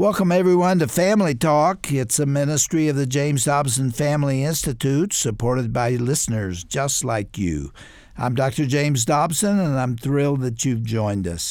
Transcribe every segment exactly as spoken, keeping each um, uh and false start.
Welcome, everyone, to Family Talk. It's a ministry of the James Dobson Family Institute, supported by listeners just like you. I'm Doctor James Dobson, and I'm thrilled that you've joined us.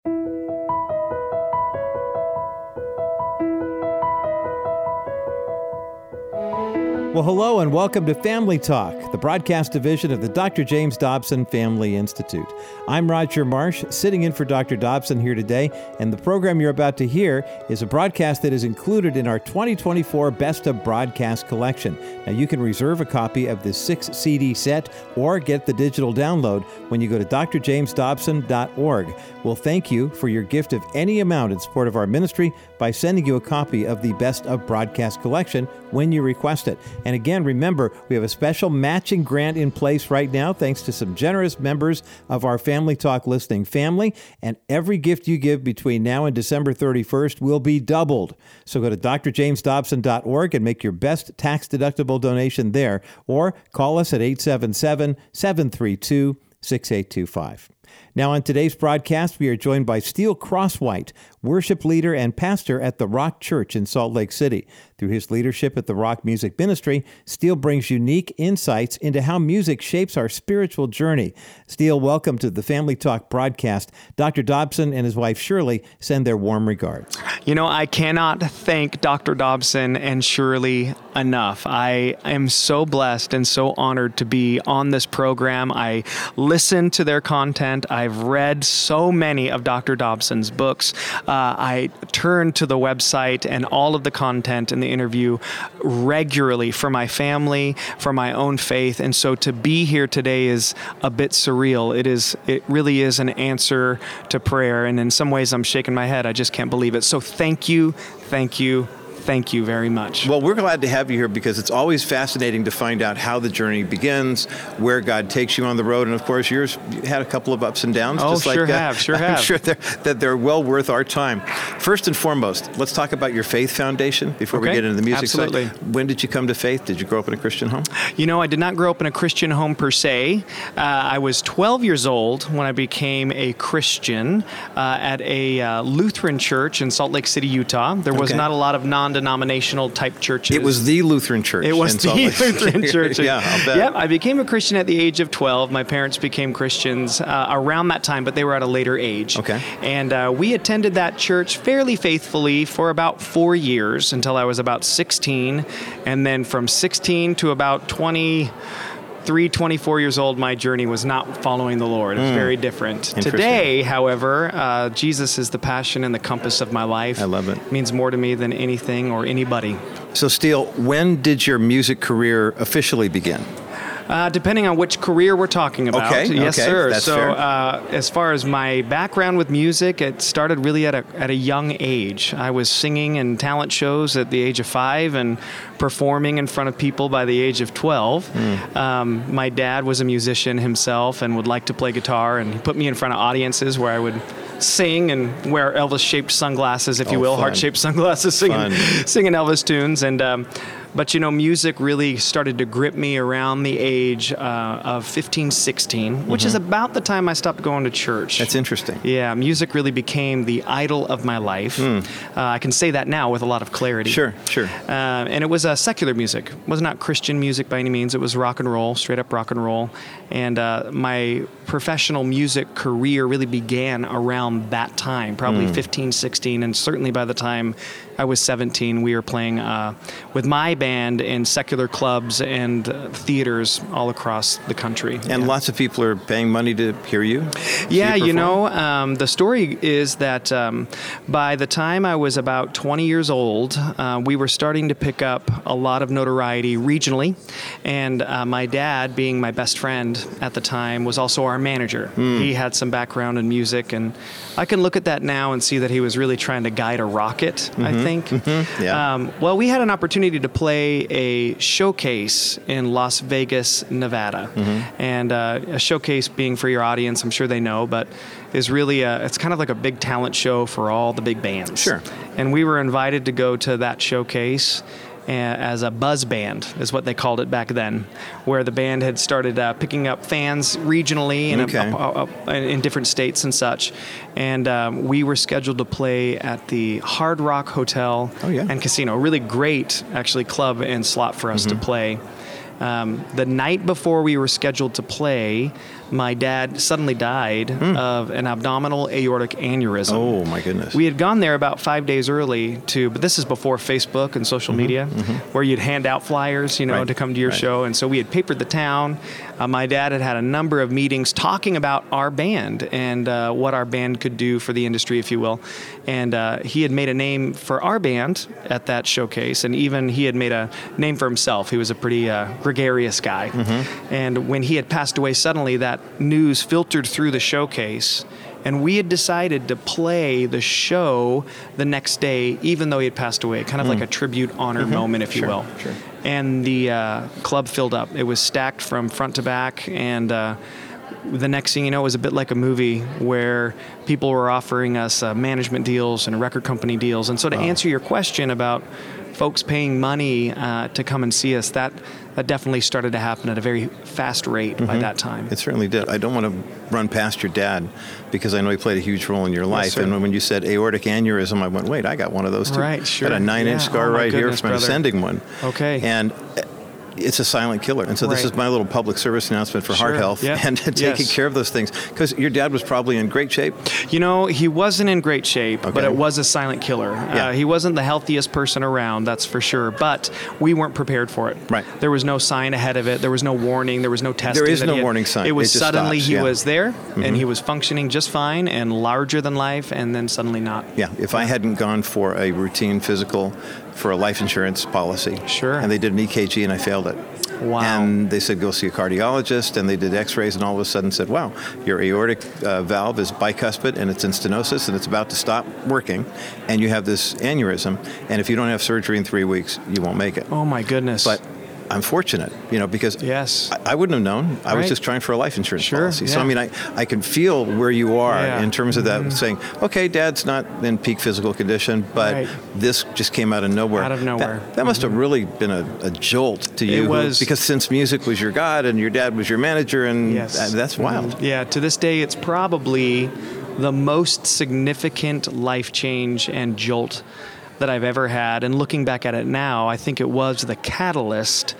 Well, hello and welcome to Family Talk, the broadcast division of the Doctor James Dobson Family Institute. I'm Roger Marsh, sitting in for Doctor Dobson here today, and the program you're about to hear is a broadcast that is included in our twenty twenty-four Best of Broadcast collection. Now, you can reserve a copy of this six C D set or get the digital download when you go to d r james dobson dot org. We'll thank you for your gift of any amount in support of our ministry by sending you a copy of the Best of Broadcast collection when you request it. And again, remember, we have a special matching grant in place right now, thanks to some generous members of our Family Talk listening family. And every gift you give between now and December thirty-first will be doubled. So go to d r james dobson dot org and make your best tax-deductible donation there, or call us at eight seven seven, seven three two, six eight two five. Now, on today's broadcast, we are joined by Steele Crosswhite, worship leader and pastor at the Rock Church in Salt Lake City. Through his leadership at the Rock Music Ministry, Steele brings unique insights into how music shapes our spiritual journey. Steele, welcome to the Family Talk broadcast. Doctor Dobson and his wife Shirley send their warm regards. You know, I cannot thank Doctor Dobson and Shirley enough. I am so blessed and so honored to be on this program. I listen to their content. I've read so many of Doctor Dobson's books. Uh, I turn to the website and all of the content in the interview regularly for my family, for my own faith. And so to be here today is a bit surreal. It is, it really is an answer to prayer. And in some ways I'm shaking my head. I just can't believe it. So thank you, thank you, thank you very much. Well, we're glad to have you here because it's always fascinating to find out how the journey begins, where God takes you on the road, and of course, yours you had a couple of ups and downs. Oh, just sure like, uh, have, sure I'm have. sure they're, that they're well worth our time. First and foremost, let's talk about your faith foundation before okay. we get into the music Absolutely. side. When did you come to faith? Did you grow up in a Christian home? You know, I did not grow up in a Christian home per se. Uh, I was twelve years old when I became a Christian uh, at a uh, Lutheran church in Salt Lake City, Utah. There was Okay. not a lot of non-denominational type churches. It was the Lutheran church. It was the Lutheran church. Yeah, I'll bet. Yep, I became a Christian at the age of twelve. My parents became Christians uh, around that time, but they were at a later age. Okay. And uh, we attended that church fairly faithfully for about four years until I was about sixteen. And then from sixteen to about twenty-three, twenty-four years old, my journey was not following the Lord. It was mm. very different. Today, however, uh, Jesus is the passion and the compass of my life. I love it. It means more to me than anything or anybody. So, Steele, when did your music career officially begin? Uh, depending on which career we're talking about. Okay, yes, okay, sir. that's so, fair. Uh, as far as my background with music, it started really at a at a young age. I was singing in talent shows at the age of five and performing in front of people by the age of twelve. Mm. Um, my dad was a musician himself and would like to play guitar, and he put me in front of audiences where I would sing and wear Elvis-shaped sunglasses, if you oh, will, fun. heart-shaped sunglasses, singing singing Elvis tunes. And um, but you know, music really started to grip me around the age uh, of fifteen, sixteen, which mm-hmm. is about the time I stopped going to church. That's interesting. Yeah, music really became the idol of my life. Mm. Uh, I can say that now with a lot of clarity. Sure, sure. Uh, and it was uh, secular music. It was not Christian music by any means. It was rock and roll, straight up rock and roll. And uh, my professional music career really began around that time, probably mm. fifteen, sixteen, and certainly by the time I was seventeen, we were playing uh, with my band in secular clubs and uh, theaters all across the country. And yeah. lots of people are paying money to hear you? Yeah, you, you know, um, the story is that um, by the time I was about twenty years old, uh, we were starting to pick up a lot of notoriety regionally. And uh, my dad, being my best friend at the time, was also our manager. Mm. He had some background in music, and I can look at that now and see that he was really trying to guide a rocket, mm-hmm. I think. Mm-hmm. Yeah. Um, well, we had an opportunity to play a showcase in Las Vegas, Nevada. Mm-hmm. And uh, a showcase, being for your audience, I'm sure they know, but is really a, it's kind of like a big talent show for all the big bands. Sure. And we were invited to go to that showcase. as a buzz band, is what they called it back then, where the band had started uh, picking up fans regionally and okay. up, up, up in different states and such. And um, we were scheduled to play at the Hard Rock Hotel oh, yeah. and Casino. A really great, actually, club and slot for us mm-hmm. to play. Um, the night before we were scheduled to play, my dad suddenly died mm. of an abdominal aortic aneurysm. Oh, my goodness. We had gone there about five days early to, but this is before Facebook and social mm-hmm, media, mm-hmm. where you'd hand out flyers, you know, right. to come to your right. show. And so we had papered the town. Uh, my dad had had a number of meetings talking about our band and uh, what our band could do for the industry, if you will. And uh, he had made a name for our band at that showcase, and even he had made a name for himself. He was a pretty uh, gregarious guy. Mm-hmm. And when he had passed away suddenly, that news filtered through the showcase, and we had decided to play the show the next day, even though he had passed away, kind of mm. like a tribute honor mm-hmm. moment, if you sure, will. Sure. And the uh, club filled up. It was stacked from front to back, and uh, the next thing you know, it was a bit like a movie where people were offering us uh, management deals and record company deals. And so to wow. answer your question about folks paying money uh, to come and see us, that that definitely started to happen at a very fast rate mm-hmm. by that time. It certainly did. I don't want to run past your dad because I know he played a huge role in your life. Yes, and when you said aortic aneurysm, I went, wait, I got one of those too. Right, sure. I had a nine-inch yeah. scar oh, right goodness, here from brother. an ascending one. Okay. And it's a silent killer. And so this right. is my little public service announcement for sure. heart health yep. and taking yes. care of those things. Because your dad was probably in great shape. You know, he wasn't in great shape, okay. but it was a silent killer. Yeah. Uh, he wasn't the healthiest person around, that's for sure. But we weren't prepared for it. Right. There was no sign ahead of it. There was no warning. There was no testing. There is no had, warning sign. It was it suddenly stops. he yeah. was there, mm-hmm. and he was functioning just fine and larger than life, and then suddenly not. Yeah. If I hadn't gone for a routine physical for a life insurance policy, sure. and they did an E K G and I failed it. Wow. And they said, go see a cardiologist, and they did x-rays, and all of a sudden said, wow, your aortic uh, valve is bicuspid, and it's in stenosis, and it's about to stop working, and you have this aneurysm, and if you don't have surgery in three weeks, you won't make it. Oh, my goodness. But I'm fortunate, you know, because yes. I, I wouldn't have known. I right. was just trying for a life insurance sure, policy. yeah. So, I mean, I, I can feel where you are yeah. in terms of that, mm-hmm. saying, okay, Dad's not in peak physical condition, but right. this just came out of nowhere. Out of nowhere. That, that must have really been a, a jolt to you. It was. Who, because since music was your God and your dad was your manager, and yes. that, that's wild. Mm-hmm. Yeah, to this day, it's probably the most significant life change and jolt that I've ever had. And looking back at it now, I think it was the catalyst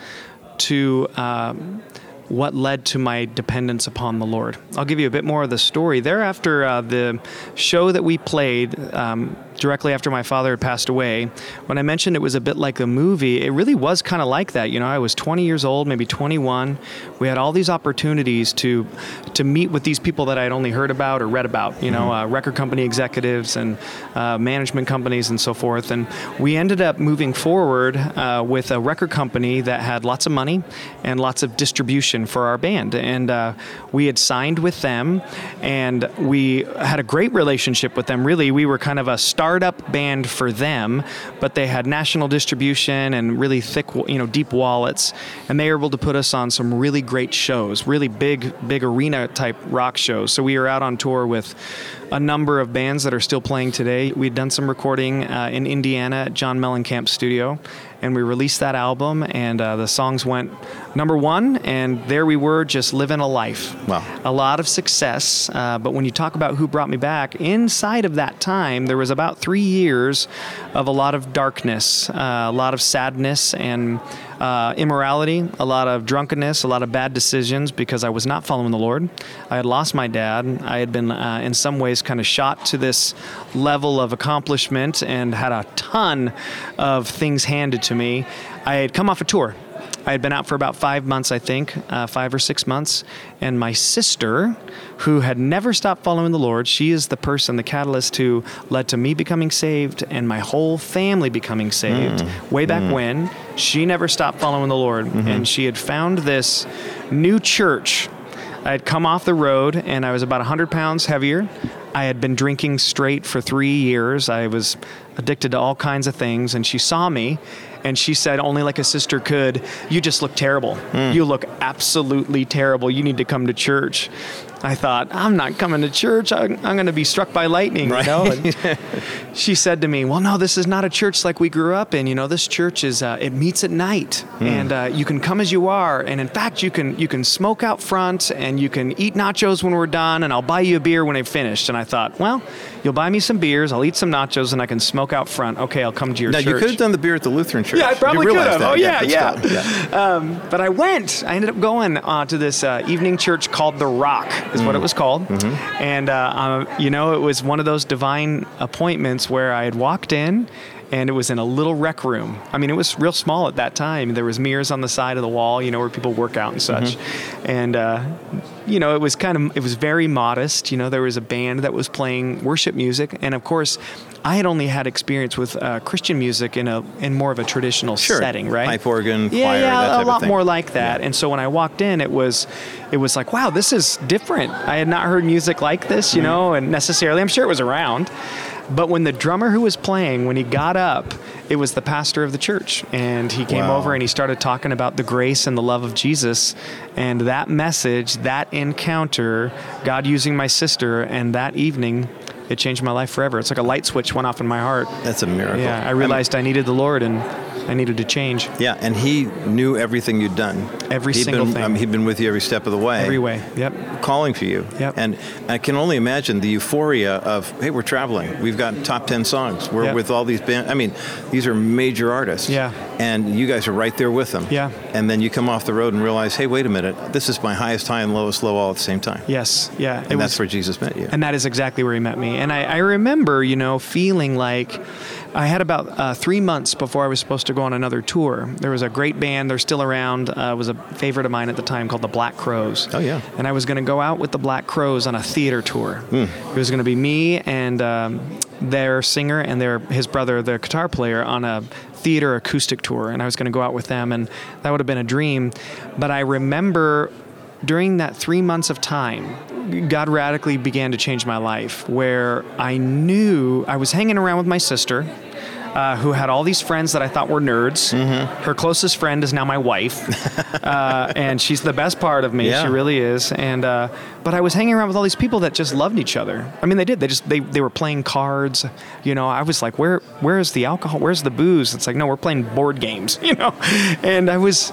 to um, what led to my dependence upon the Lord. I'll give you a bit more of the story. Thereafter, uh, the show that we played um, directly after my father had passed away, when I mentioned it was a bit like a movie, it really was kind of like that. You know, I was twenty years old, maybe twenty-one. We had all these opportunities to to meet with these people that I'd only heard about or read about, you know, mm-hmm. uh, record company executives and uh, management companies and so forth. And we ended up moving forward uh, with a record company that had lots of money and lots of distribution for our band. And uh, we had signed with them, and we had a great relationship with them. Really, we were kind of a startup band for them, but they had national distribution and really thick, you know, deep wallets, and they were able to put us on some really great shows, really big, big arena type rock shows. So we were out on tour with a number of bands that are still playing today. We'd done some recording uh, in Indiana at John Mellencamp's studio, and we released that album, and uh, the songs went number one, and there we were just living a life. Wow. A lot of success, uh, but when you talk about who brought me back, inside of that time, there was about three years of a lot of darkness, uh, a lot of sadness and uh, immorality, a lot of drunkenness, a lot of bad decisions because I was not following the Lord. I had lost my dad. I had been, uh, in some ways, kind of shot to this level of accomplishment and had a ton of things handed to me. I had come off a tour. I had been out for about five months, I think, uh, five or six months. And my sister, who had never stopped following the Lord, she is the person, the catalyst who led to me becoming saved and my whole family becoming saved. Mm. Way back mm. when, she never stopped following the Lord. Mm-hmm. And she had found this new church. I had come off the road, and I was about one hundred pounds heavier. I had been drinking straight for three years. I was addicted to all kinds of things, and she saw me, and she said, only like a sister could, you just look terrible. Mm. You look absolutely terrible. You need to come to church. I thought, I'm not coming to church. I'm, I'm going to be struck by lightning. Right. You know? And she said to me, well, no, this is not a church like we grew up in. You know, this church is, uh, it meets at night mm. and uh, you can come as you are. And in fact, you can, you can smoke out front and you can eat nachos when we're done and I'll buy you a beer when I've finished. And I thought, well, you'll buy me some beers, I'll eat some nachos and I can smoke out front. Okay, I'll come to your now, church. Now, you could have done the beer at the Lutheran church. Yeah, I probably could have. That. Oh, yeah, yeah. yeah. yeah. Um, but I went. I ended up going uh, to this uh, evening church called The Rock, is mm. what it was called. Mm-hmm. And, uh, um, you know, it was one of those divine appointments where I had walked in and it was in a little rec room. I mean, it was real small at that time. There was mirrors on the side of the wall, you know, where people work out and such. Mm-hmm. And, uh, you know, it was kind of, it was very modest. You know, there was a band that was playing worship music. And of course, I had only had experience with uh, Christian music in a in more of a traditional sure. setting, right? Pipe organ, yeah, choir, yeah, that type a lot of thing. more like that. Yeah. And so when I walked in, it was, it was like, wow, this is different. I had not heard music like this, you mm-hmm. know, and necessarily, I'm sure it was around. But when the drummer who was playing, when he got up, it was the pastor of the church. And he came wow. over and he started talking about the grace and the love of Jesus. And that message, that encounter, God using my sister, and that evening, it changed my life forever. It's like a light switch went off in my heart. That's a miracle. Yeah, I realized I, mean, I needed the Lord and I needed to change. Yeah, and he knew everything you'd done. Every he'd single been, thing. I mean, he'd been with you every step of the way. Every way, yep. Calling for you. Yep. And I can only imagine the euphoria of, hey, we're traveling. We've got top ten songs. We're yep. with all these bands. I mean, these are major artists. Yeah. And you guys are right there with them. Yeah. And then you come off the road and realize, hey, wait a minute. This is my highest high and lowest low all at the same time. Yes, yeah. And it that's was, where Jesus met you. And that is exactly where he met me. And I, I remember, you know, feeling like I had about uh, three months before I was supposed to go on another tour. There was a great band, they're still around, uh, was a favorite of mine at the time called the Black Crowes. Oh, yeah. And I was going to go out with the Black Crowes on a theater tour. Mm. It was going to be me and um, their singer and their his brother, the guitar player, on a theater acoustic tour. And I was going to go out with them, and that would have been a dream. But I remember during that three months of time, God radically began to change my life, where I knew I was hanging around with my sister, uh, who had all these friends that I thought were nerds. Mm-hmm. Her closest friend is now my wife, uh, and she's the best part of me. Yeah. She really is. And uh, but I was hanging around with all these people that just loved each other. I mean, they did. They just they they were playing cards. You know, I was like, where where is the alcohol? Where's the booze? It's like, no, we're playing board games. You know, and I was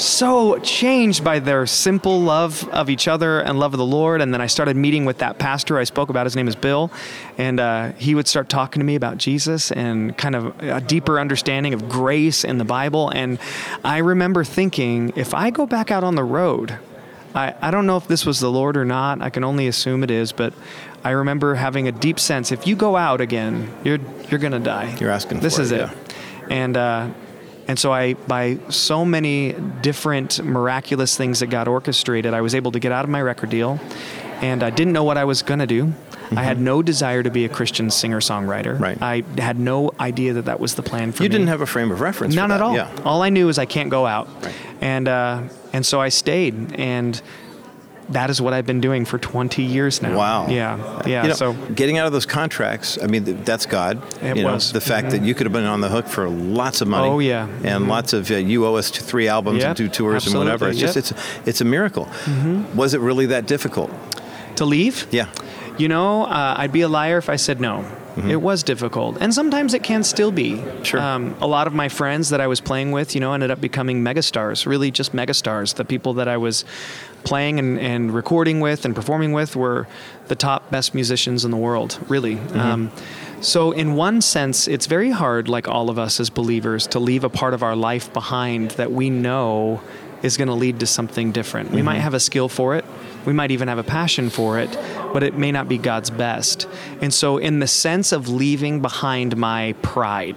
so changed by their simple love of each other and love of the Lord. And then I started meeting with that pastor I spoke about. His name is Bill. And uh, he would start talking to me about Jesus and kind of a deeper understanding of grace in the Bible. And I remember thinking, if I go back out on the road, I, I don't know if this was the Lord or not. I can only assume it is. But I remember having a deep sense, if you go out again, you're you're going to die. You're asking this for is it. it. Yeah. And uh And so I, by so many different miraculous things that God orchestrated, I was able to get out of my record deal, and I didn't know what I was going to do. Mm-hmm. I had no desire to be a Christian singer-songwriter. Right. I had no idea that that was the plan for you me. You didn't have a frame of reference None for that. at all. Yeah. All I knew is I can't go out. Right. And, uh, and so I stayed, and that is what I've been doing for twenty years now. Wow. Yeah. Yeah. You know, so getting out of those contracts, I mean, that's God. It you know, was. The fact mm-hmm. that you could have been on the hook for lots of money. Oh, yeah. And mm-hmm. lots of, uh, you owe us three albums yep. and two tours Absolutely. and whatever. It's yep. just, it's, it's a miracle. Mm-hmm. Was it really that difficult? To leave? Yeah. You know, uh, I'd be a liar if I said no. Mm-hmm. It was difficult. And sometimes it can still be. Sure. Um, a lot of my friends that I was playing with, you know, ended up becoming megastars, really just megastars. The people that I was playing and, and recording with and performing with were the top best musicians in the world, really. Mm-hmm. Um, so in one sense, it's very hard, like all of us as believers, to leave a part of our life behind that we know is going to lead to something different. Mm-hmm. We might have a skill for it. We might even have a passion for it, but it may not be God's best. And so in the sense of leaving behind my pride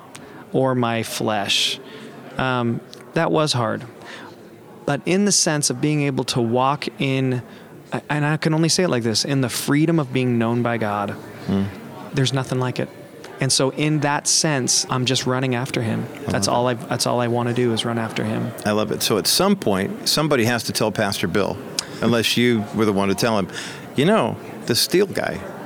or my flesh, um, that was hard. But in the sense of being able to walk in, and I can only say it like this, in the freedom of being known by God, mm. there's nothing like it. And so in that sense, I'm just running after him. That's all I that's all I want to do is run after him. I love it. So at some point, somebody has to tell Pastor Bill, unless you were the one to tell him, you know, the steel guy,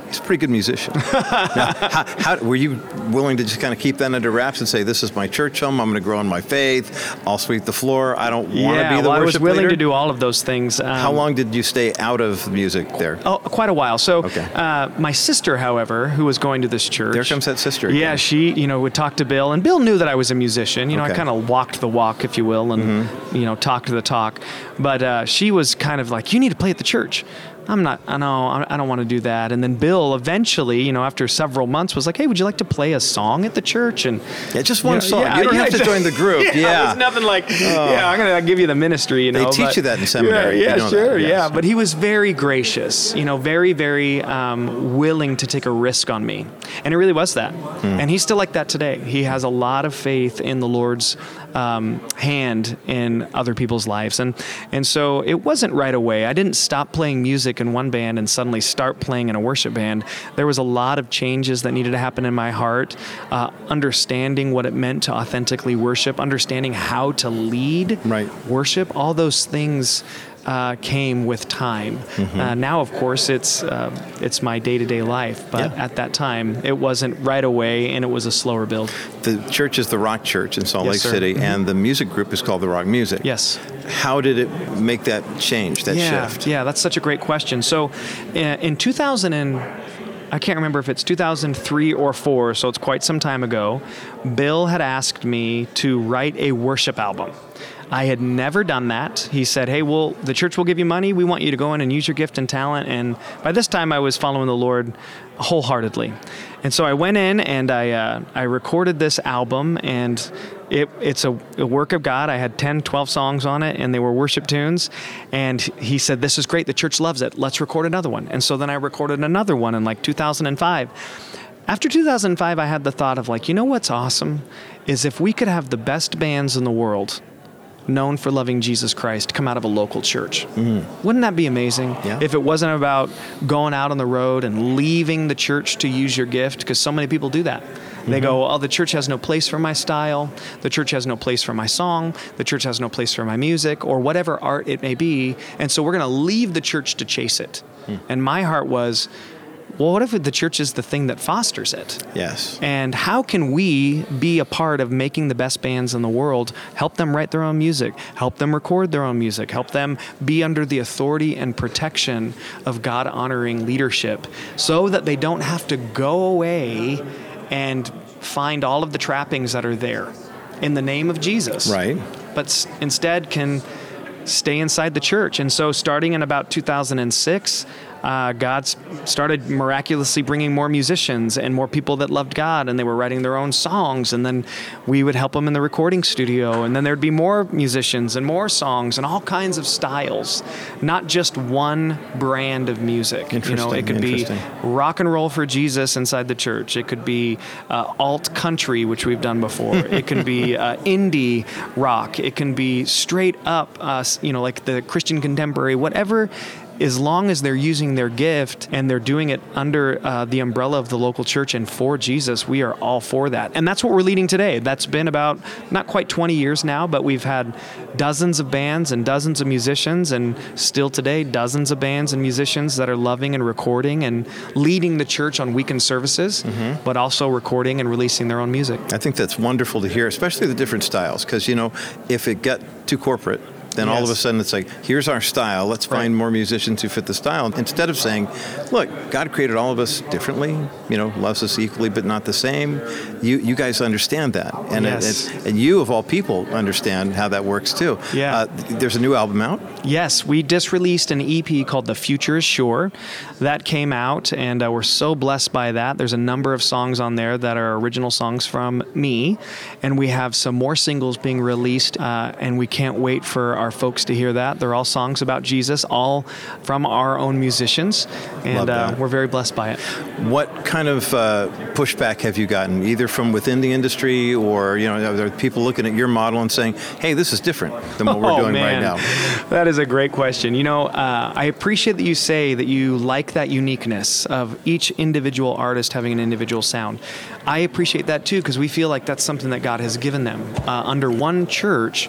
he's a pretty good musician. Now, how, how, were you willing to just kind of keep that under wraps and say, this is my church home, I'm going to grow in my faith, I'll sweep the floor, I don't yeah, want to be the well, worship I was willing leader? to do all of those things. Um, How long did you stay out of music there? Oh, quite a while. So Okay. uh, my sister, however, who was going to this church. There comes that sister again. Yeah, she, you know, would talk to Bill, and Bill knew that I was a musician. You know, Okay. I kind of walked the walk, if you will, and, Mm-hmm. you know, talked the talk. But uh, she was kind of like, you need to play at the church. I'm not, I know, I don't want to do that. And then Bill eventually, you know, after several months was like, hey, would you like to play a song at the church? And Yeah, just one you know, song. yeah, you don't yeah, have to join the group. yeah, Yeah. it was nothing like, yeah, I'm going to give you the ministry, you They know. teach but- you that in seminary. Yeah, You yeah know that, sure, yes. yeah. But he was very gracious, you know, very, very um, willing to take a risk on me. And it really was that. Hmm. And he's still like that today. He has a lot of faith in the Lord's um, hand in other people's lives. And, and so it wasn't right away. I didn't stop playing music in one band and suddenly start playing in a worship band. There was a lot of changes that needed to happen in my heart, uh, understanding what it meant to authentically worship, understanding how to lead Right. worship. All those things uh, came with time. Mm-hmm. Uh, now, of course, it's uh, it's my day-to-day life. But Yeah. at that time, it wasn't right away, and it was a slower build. The church is the Rock Church in Salt Yes, Lake sir. City, Mhm. and the music group is called the Rock Music. Yes. How did it make that change, that yeah, shift? Yeah, that's such a great question. So, uh, in two thousand and I can't remember if it's two thousand three or four, so it's quite some time ago, Bill had asked me to write a worship album. I had never done that. He said, hey, well, the church will give you money. We want you to go in and use your gift and talent. And by this time, I was following the Lord wholeheartedly. And so I went in and I uh, I recorded this album, and it it's a, a work of God. I had ten, twelve songs on it, and they were worship tunes. And he said, this is great. The church loves it. Let's record another one. And so then I recorded another one in like two thousand five. After two thousand five, I had the thought of like, you know what's awesome is if we could have the best bands in the world known for loving Jesus Christ come out of a local church. Mm. Wouldn't that be amazing? Yeah. If it wasn't about going out on the road and leaving the church to use your gift, because so many people do that. Mm-hmm. They go, oh, the church has no place for my style. The church has no place for my song. The church has no place for my music, or whatever art it may be. And so we're going to leave the church to chase it. Mm. And my heart was, well, what if the church is the thing that fosters it? Yes. And how can we be a part of making the best bands in the world, help them write their own music, help them record their own music, help them be under the authority and protection of God-honoring leadership so that they don't have to go away and find all of the trappings that are there in the name of Jesus. Right. But s- instead can stay inside the church. And so starting in about two thousand six, uh, God s- started miraculously bringing more musicians and more people that loved God, and they were writing their own songs, and then we would help them in the recording studio, and then there'd be more musicians and more songs and all kinds of styles, not just one brand of music. You know, Interesting, it could be interesting. rock and roll for Jesus inside the church. It could be uh, alt country, which we've done before. It can be uh, indie rock. It can be straight up, uh, you know, like the Christian contemporary, whatever. As long as they're using their gift and they're doing it under uh, the umbrella of the local church and for Jesus, we are all for that. And that's what we're leading today. That's been about not quite twenty years now, but we've had dozens of bands and dozens of musicians, and still today, dozens of bands and musicians that are loving and recording and leading the church on weekend services, mm-hmm. but also recording and releasing their own music. I think that's wonderful to hear, especially the different styles, because, you know, if it got too corporate, then all of a Yes. sudden it's like, here's our style. Let's find Right. more musicians who fit the style. Instead of saying, look, God created all of us differently, you know, loves us equally but not the same. You you guys understand that. And, it- Yes. it's, and you, of all people, understand how that works too. Yeah. Uh, there's a new album out. Yes, we just released an E P called The Future is Sure. That came out, and uh, we're so blessed by that. There's a number of songs on there that are original songs from me, and we have some more singles being released, uh, and we can't wait for our folks to hear that. They're all songs about Jesus, all from our own musicians, and Love uh, that. we're very blessed by it. What kind of uh, pushback have you gotten, either from within the industry or, you know, are there people looking at your model and saying, hey, this is different than what we're Oh, doing man. right now? That is a great question. You know, uh, I appreciate that you say that you like that uniqueness of each individual artist having an individual sound. I appreciate that too, because we feel like that's something that God has given them. Uh, under one church,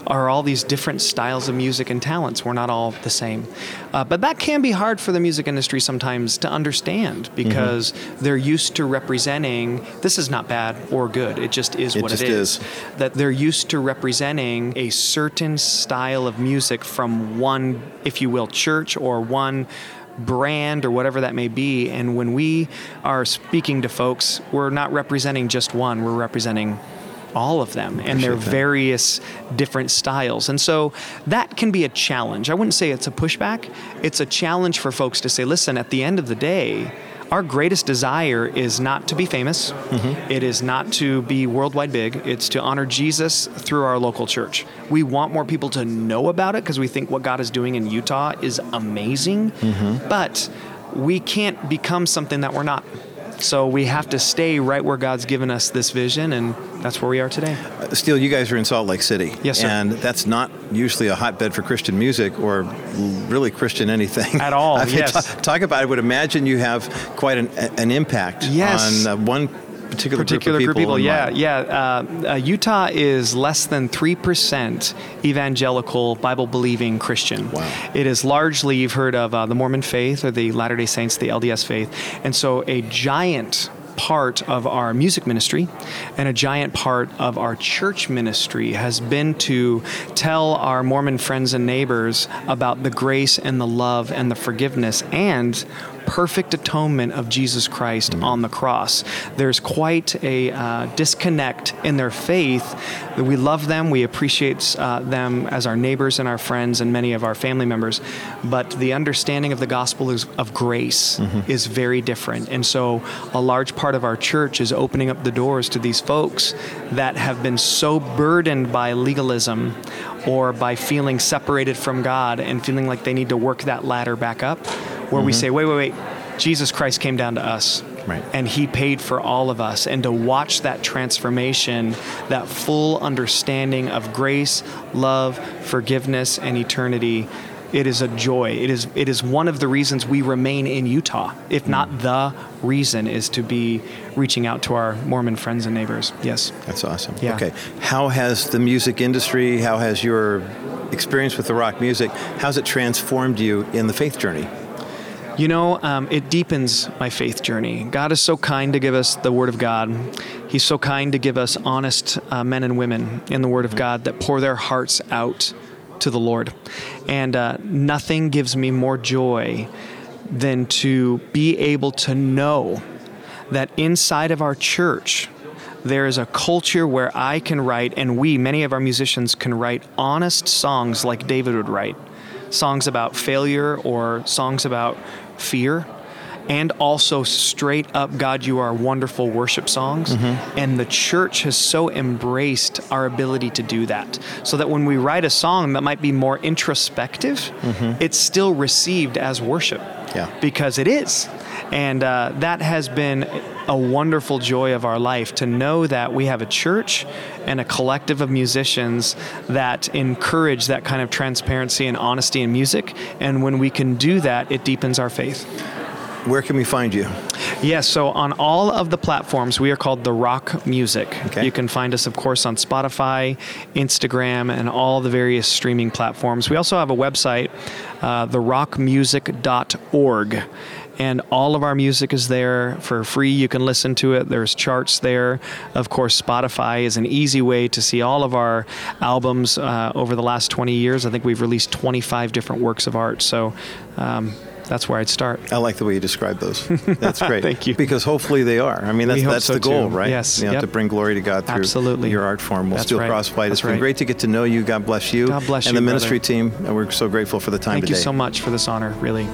are all these different styles of music and talents. We're not all the same. Uh, but that can be hard for the music industry sometimes to understand because mm-hmm. they're used to representing, this is not bad or good, it just is it what just it is. is. That they're used to representing a certain style of music from one, if you will, church or one brand or whatever that may be. And when we are speaking to folks, we're not representing just one, we're representing all of them and their various different styles. And so that can be a challenge. I wouldn't say it's a pushback. It's a challenge for folks to say, listen, at the end of the day, our greatest desire is not to be famous. Mm-hmm. It is not to be worldwide big. It's to honor Jesus through our local church. We want more people to know about it because we think what God is doing in Utah is amazing. Mm-hmm. But we can't become something that we're not. So we have to stay right where God's given us this vision, and that's where we are today. Uh, Steele, you guys are in Salt Lake City. Yes, sir. And that's not usually a hotbed for Christian music or really Christian anything. At all, I mean, yes. T- talk about, I would imagine you have quite an, an impact yes. on uh, one particular, particular group of people. Group of people. Yeah, yeah. Uh, uh, Utah is less than three percent evangelical, Bible-believing Christian. Wow. It is largely, you've heard of uh, the Mormon faith or the Latter-day Saints, the L D S faith. And so a giant part of our music ministry and a giant part of our church ministry has been to tell our Mormon friends and neighbors about the grace and the love and the forgiveness and perfect atonement of Jesus Christ mm-hmm. on the cross. There's quite a uh, disconnect in their faith. We love them, we appreciate uh, them as our neighbors and our friends and many of our family members, but the understanding of the gospel is, of grace mm-hmm. is very different. And so a large part of our church is opening up the doors to these folks that have been so burdened by legalism or by feeling separated from God and feeling like they need to work that ladder back up, where mm-hmm. we say, wait, wait, wait, Jesus Christ came down to us. Right. And he paid for all of us. And to watch that transformation, that full understanding of grace, love, forgiveness, and eternity, it is a joy. It is it is one of the reasons we remain in Utah, if mm. not the reason, is to be reaching out to our Mormon friends and neighbors. Yes. That's awesome. Yeah. Okay. How has the music industry, how has your experience with the rock music, how's it transformed you in the faith journey? You know, um, it deepens my faith journey. God is so kind to give us the Word of God. He's so kind to give us honest uh, men and women in the Word of God that pour their hearts out to the Lord. And uh, nothing gives me more joy than to be able to know that inside of our church, there is a culture where I can write, and we, many of our musicians, can write honest songs like David would write. Songs about failure or songs about fear, and also straight up, God, you are wonderful worship songs. Mm-hmm. And the church has so embraced our ability to do that, so that when we write a song that might be more introspective, mm-hmm. it's still received as worship. Yeah. Because it is. And uh, that has been a wonderful joy of our life, to know that we have a church and a collective of musicians that encourage that kind of transparency and honesty in music. And when we can do that, it deepens our faith. Where can we find you? Yes, so on all of the platforms, we are called The Rock Music. Okay. You can find us, of course, on Spotify, Instagram, and all the various streaming platforms. We also have a website, uh, the rock music dot org. And all of our music is there for free. You can listen to it. There's charts there. Of course, Spotify is an easy way to see all of our albums uh, over the last twenty years. I think we've released twenty-five different works of art. So um, that's where I'd start. I like the way you describe those. That's great. Thank you. Because hopefully they are. I mean, that's, that's so the goal, too. right? Yes. You know, yep. to bring glory to God through Absolutely. your art form. Well, That's Steele right. Crosswhite, it's That's been right. great to get to know you. God bless you. God bless and you, the ministry brother. team. And we're so grateful for the time Thank today. you so much for this honor, really.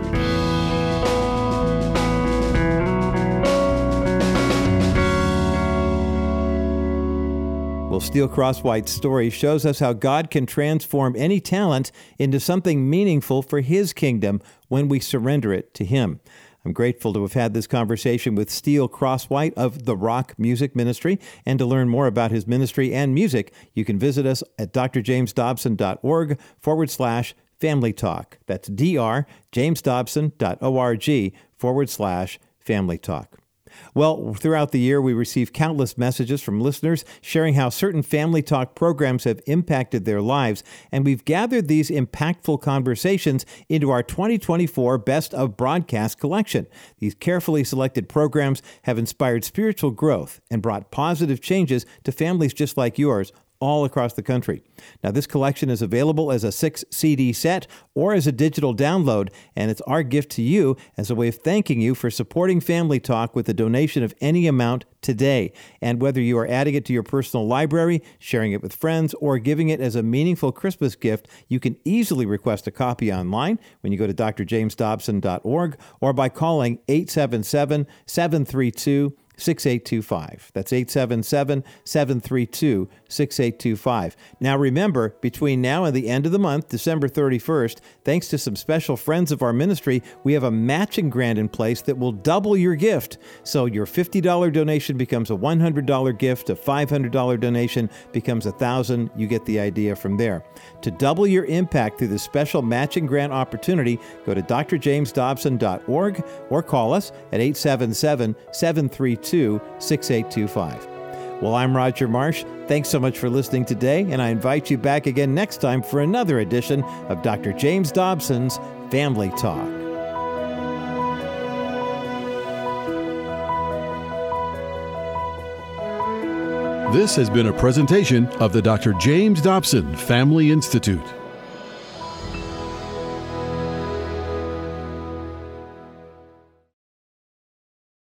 Well, Steele Crosswhite's story shows us how God can transform any talent into something meaningful for His kingdom when we surrender it to Him. I'm grateful to have had this conversation with Steele Crosswhite of the Rock Music Ministry. And to learn more about his ministry and music, you can visit us at drjamesdobson.org forward slash family talk. That's drjamesdobson.org forward slash family talk. Well, throughout the year, we receive countless messages from listeners sharing how certain Family Talk programs have impacted their lives, and we've gathered these impactful conversations into our twenty twenty-four Best of Broadcast collection. These carefully selected programs have inspired spiritual growth and brought positive changes to families just like yours all across the country. Now, this collection is available as a six C D set or as a digital download, and it's our gift to you as a way of thanking you for supporting Family Talk with a donation of any amount today. And whether you are adding it to your personal library, sharing it with friends, or giving it as a meaningful Christmas gift, you can easily request a copy online when you go to d r james dobson dot org or by calling eight seven seven, seven three two, six eight two five. That's eight seven seven, seven three two, six eight two five. Now remember, between now and the end of the month, December thirty-first, thanks to some special friends of our ministry, we have a matching grant in place that will double your gift. So your fifty dollars donation becomes a one hundred dollars gift, a five hundred dollars donation becomes one thousand dollars. You get the idea from there. To double your impact through this special matching grant opportunity, go to d r james dobson dot org or call us at eight seven seven, seven three two, six eight two five. Well, I'm Roger Marsh. Thanks so much for listening today, and I invite you back again next time for another edition of Doctor James Dobson's Family Talk. This has been a presentation of the Doctor James Dobson Family Institute.